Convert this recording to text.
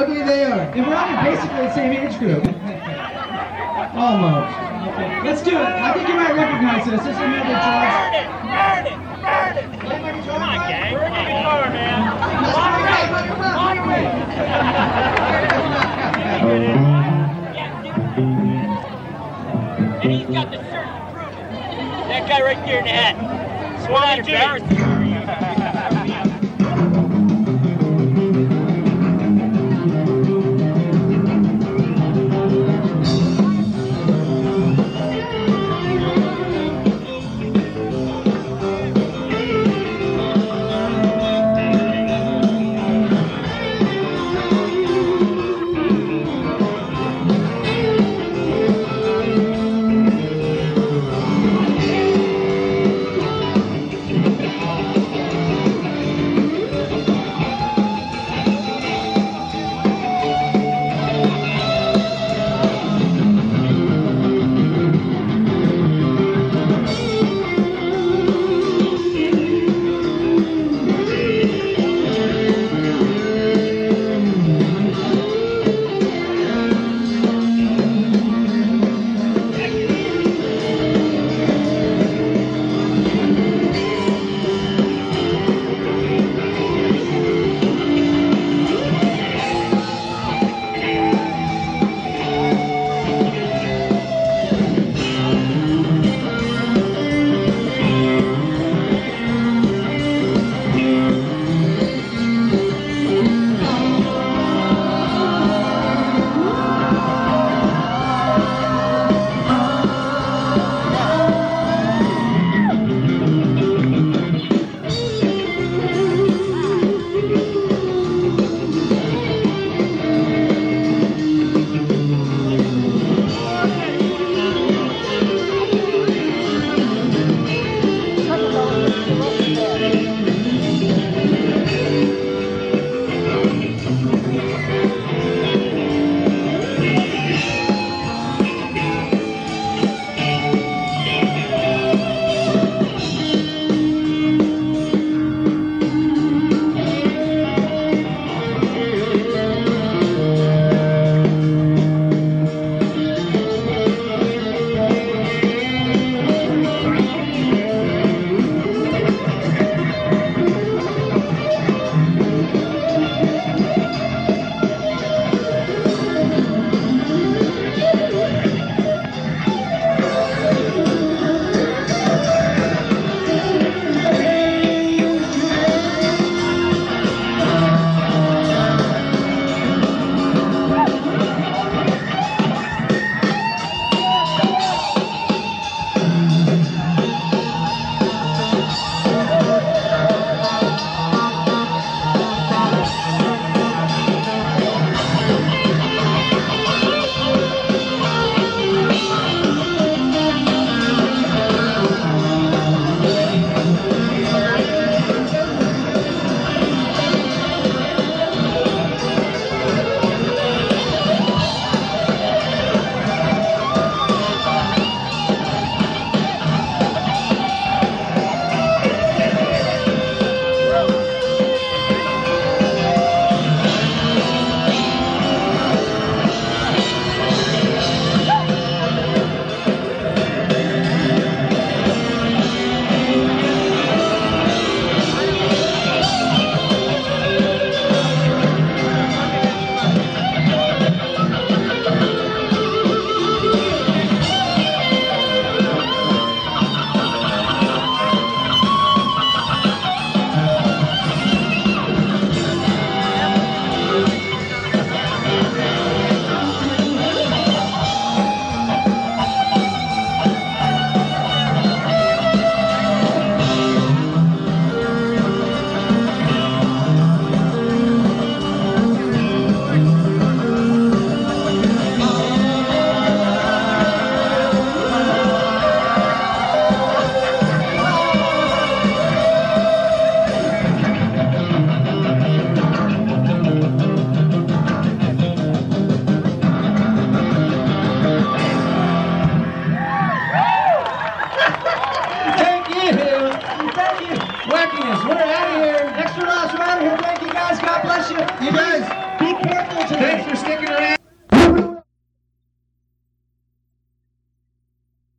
ugly they are. And we're all basically the same age group. Almost. Okay, let's do it. I think you might recognize this. This is another George. Burn it! Come on, gang. Burn your guitar, man. And he's got the shirt to prove it. That guy right there in the head. Swat embarrassing.